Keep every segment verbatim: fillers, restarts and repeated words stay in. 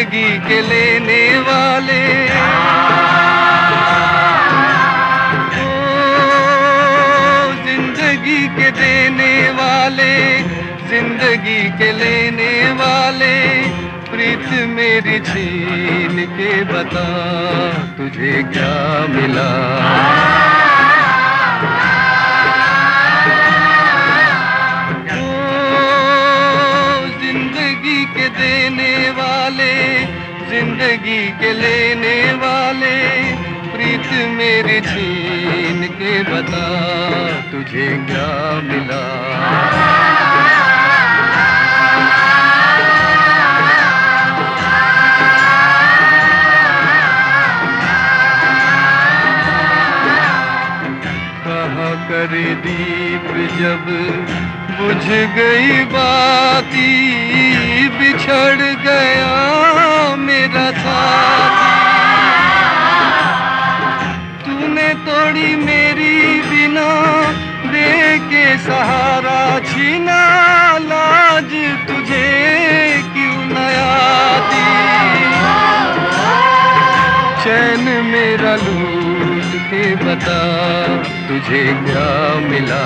जिंदगी के लेने वाले, ओ जिंदगी के देने वाले, जिंदगी के लेने वाले, प्रीत मेरी छीन के बता तुझे क्या मिला। जिंदगी के लेने वाले, प्रीत मेरी छीन के बता तुझे क्या मिला। कहा करे दीप जब बुझ गई बाती, बिछड़ गया मेरा साथी। तूने तोड़ी मेरी बिना, दे के सहारा छीना, लाज तुझे क्यों न आती। चैन मेरा लूट के बता तुझे क्या मिला।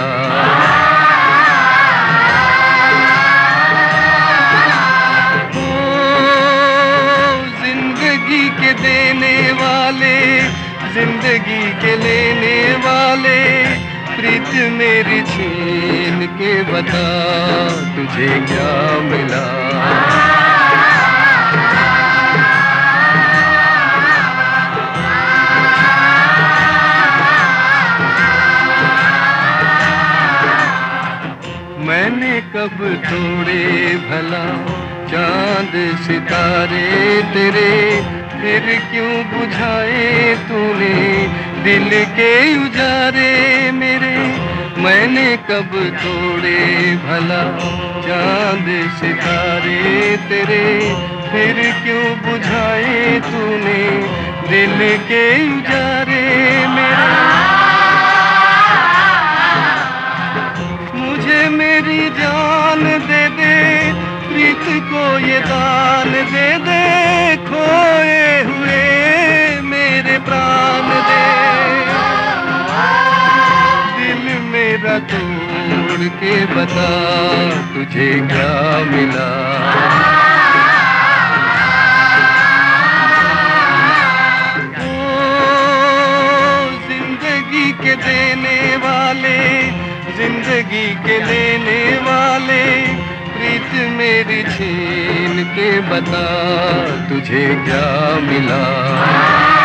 देने वाले, जिंदगी के लेने वाले, प्रीत मेरी छीन के बता तुझे क्या मिला। मैंने कब तोड़े भला चांद सितारे तेरे, फिर क्यों बुझाए तूने दिल के उजारे मेरे। मैंने कब तोड़े भला चांद सितारे तेरे, फिर क्यों बुझाए तूने दिल के उजारे मेरे। मुझे मेरी जान दे दे, प्रीत को ये दान दे दे, खोए हुए मेरे प्राण दे। दिल मेरा तोड़ के बता तुझे क्या मिला। ओ जिंदगी के देने वाले, जिंदगी के लेने वाले, प्रीत मेरी छीन के बता तुझे क्या मिला।